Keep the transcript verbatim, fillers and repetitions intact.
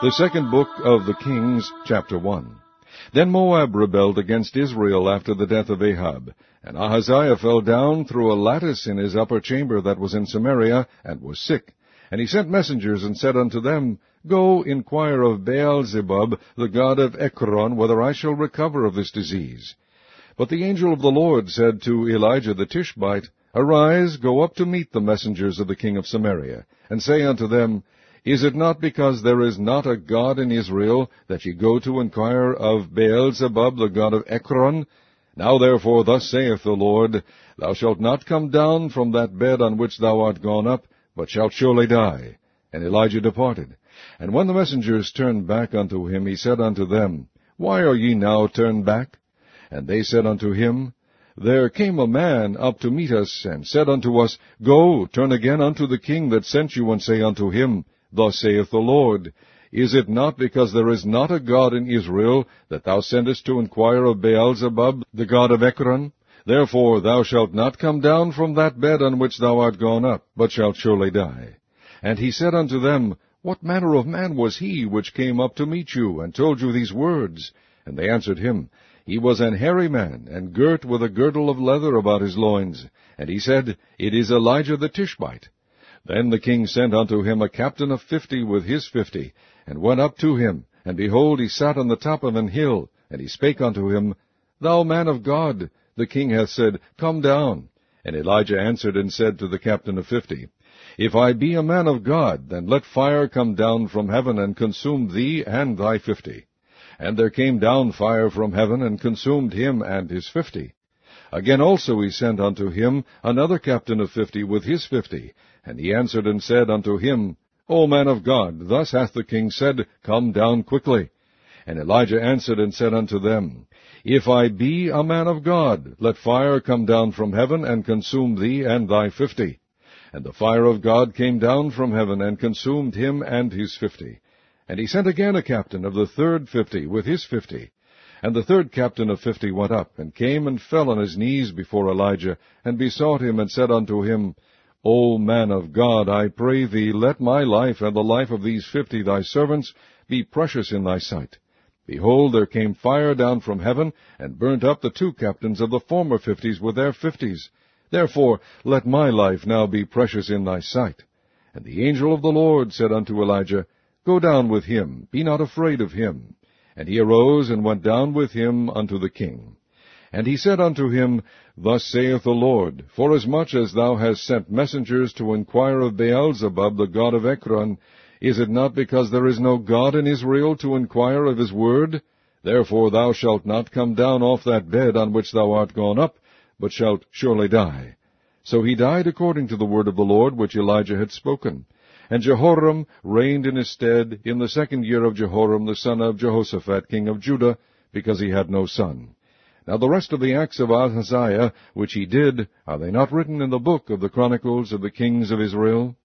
The second book of the Kings, chapter one. Then Moab rebelled against Israel after the death of Ahab, and Ahaziah fell down through a lattice in his upper chamber that was in Samaria, and was sick. And he sent messengers, and said unto them, Go, inquire of Baal-zebub, the god of Ekron, whether I shall recover of this disease. But the angel of the Lord said to Elijah the Tishbite, Arise, go up to meet the messengers of the king of Samaria, and say unto them, Is it not because there is not a God in Israel, that ye go to inquire of Baal-zebub, the god of Ekron? Now therefore thus saith the Lord, Thou shalt not come down from that bed on which thou art gone up, but shalt surely die. And Elijah departed. And when the messengers turned back unto him, he said unto them, Why are ye now turned back? And they said unto him, There came a man up to meet us, and said unto us, Go, turn again unto the king that sent you, and say unto him, Thus saith the Lord, Is it not because there is not a God in Israel, that thou sendest to inquire of Baal-zebub, the god of Ekron? Therefore thou shalt not come down from that bed on which thou art gone up, but shalt surely die. And he said unto them, What manner of man was he which came up to meet you, and told you these words? And they answered him, He was an hairy man, and girt with a girdle of leather about his loins. And he said, It is Elijah the Tishbite. Then the king sent unto him a captain of fifty with his fifty, and went up to him. And behold, he sat on the top of an hill. And he spake unto him, Thou man of God, the king hath said, Come down. And Elijah answered and said to the captain of fifty, If I be a man of God, then let fire come down from heaven, and consume thee and thy fifty. And there came down fire from heaven, and consumed him and his fifty. Again also he sent unto him another captain of fifty with his fifty. And he answered and said unto him, O man of God, thus hath the king said, Come down quickly. And Elijah answered and said unto them, If I be a man of God, let fire come down from heaven, and consume thee and thy fifty. And the fire of God came down from heaven, and consumed him and his fifty. And he sent again a captain of the third fifty with his fifty. And the third captain of fifty went up, and came and fell on his knees before Elijah, and besought him, and said unto him, O man of God, I pray thee, let my life and the life of these fifty thy servants be precious in thy sight. Behold, there came fire down from heaven, and burnt up the two captains of the former fifties with their fifties. Therefore let my life now be precious in thy sight. And the angel of the Lord said unto Elijah, Go down with him, be not afraid of him. And he arose and went down with him unto the king. And he said unto him, Thus saith the Lord, Forasmuch as thou hast sent messengers to inquire of Baal-zebub, the god of Ekron, is it not because there is no God in Israel to inquire of his word? Therefore thou shalt not come down off that bed on which thou art gone up, but shalt surely die. So he died according to the word of the Lord which Elijah had spoken. And Jehoram reigned in his stead in the second year of Jehoram the son of Jehoshaphat king of Judah, because he had no son. Now the rest of the acts of Ahaziah, which he did, are they not written in the book of the Chronicles of the kings of Israel?